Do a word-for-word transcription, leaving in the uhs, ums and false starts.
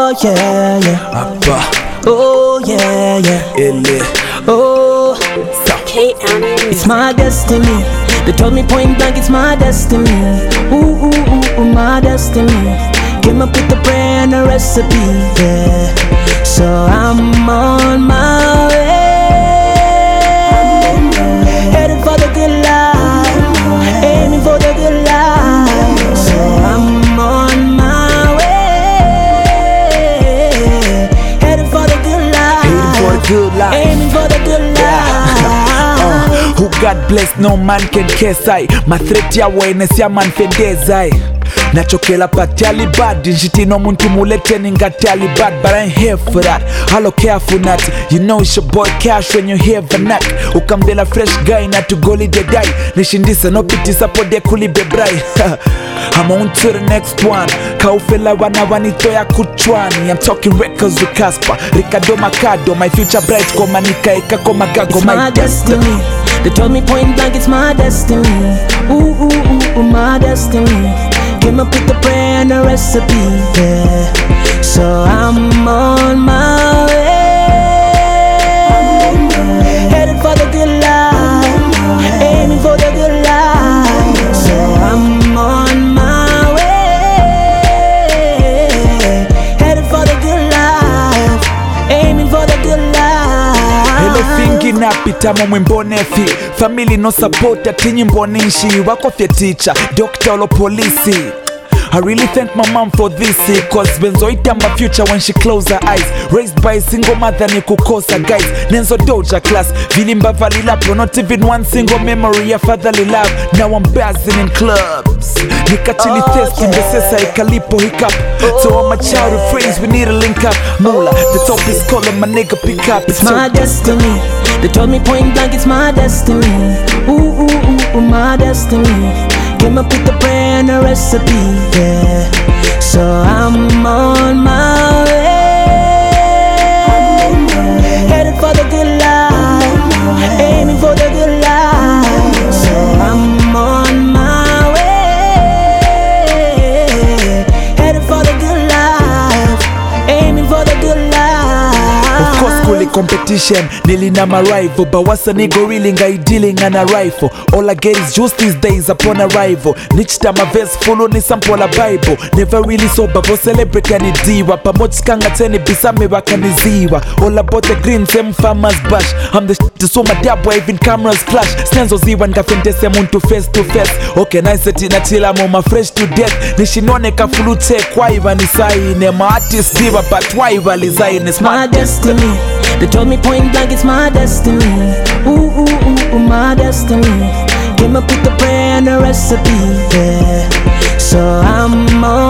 Oh yeah, yeah. Abba. Oh yeah, yeah. Ele. Oh, It's my destiny. They told me point blank, it's my destiny. Ooh, ooh, ooh, ooh, my destiny. Came up with the prayer and a recipe, yeah. So I'm on my way, headed for the good life, aiming for the good life. So I'm on my way, headed for the good life, Heading for the good life. aiming for the good life. uh, Who God bless, no man can curse I. My threat ya awareness ya man fendeza I. Nachokela patali bad Njitino muntu muleteni ngatali bad. But I ain't here for that, hello careful not. You know it's your boy Cash when you hear Vanak. Ukambela fresh guy na tugoli de die. Nishindisa no pitisa pode kuli bebrai. I'm on to the next one. Kaufela wana wanito ya kuchwani. I'm talking records with Casper, Ricardo Macado. My future bright koma nikaeka koma gago. It's my destiny. They told me point blank, it's my destiny. Ooh, ooh, ooh, ooh, my destiny. Came up with the prayer and a recipe, yeah. So I'm on my way, headed for the good life, aiming for the good life. So I'm on my way, headed for the good life, aiming for the good life. Hello fingi na pita momwe mbonefi. Family no support atinyi mbonishi. Wako fye teacher, doctor or police. I really thank my mom for this, cause benzoita my future when she close her eyes. Raised by a single mother ni kukosa guys. Nenzo doja class, vilimba valila pro. Not even one single memory of fatherly love. Now I'm buzzing in clubs. Nikachili Oh, test in the yeah. sesa ikalipo hiccup. So all my childhood friends, we need a link up. Mula, the top is calling my nigga pick up. It's my destiny. They told me point blank, it's my destiny. Ooh, ooh, ooh, ooh, my destiny. Came up with the prayer and a recipe, yeah. So I'm on my way, headed for the good life, aiming for the good life. So I'm on my way, headed for the good life, aiming for the good life. Of course, kuli competition, nili na my rival. But what's a nigga really guy dealing on a rifle? All I get is just these days upon arrival. Nich time a verse follow ni sample a Bible. Never really sober, but celebrity and diva. Pamoch kanga teni bisame wakaniziwa. All about the green, same farmers bash. I'm the shit, so my dab even cameras flash. Stenzo ziwan kafentese muntu face to face. Okay, nice it na chila mama fresh to death. Nishinone kafulute kwa iwa ni saine. My artist diva, but why iwa lizaine. It's my destiny. They told me point blank, it's my destiny. Ooh, ooh, ooh, ooh, my destiny. Came up with the prayer and a recipe, yeah. So I'm on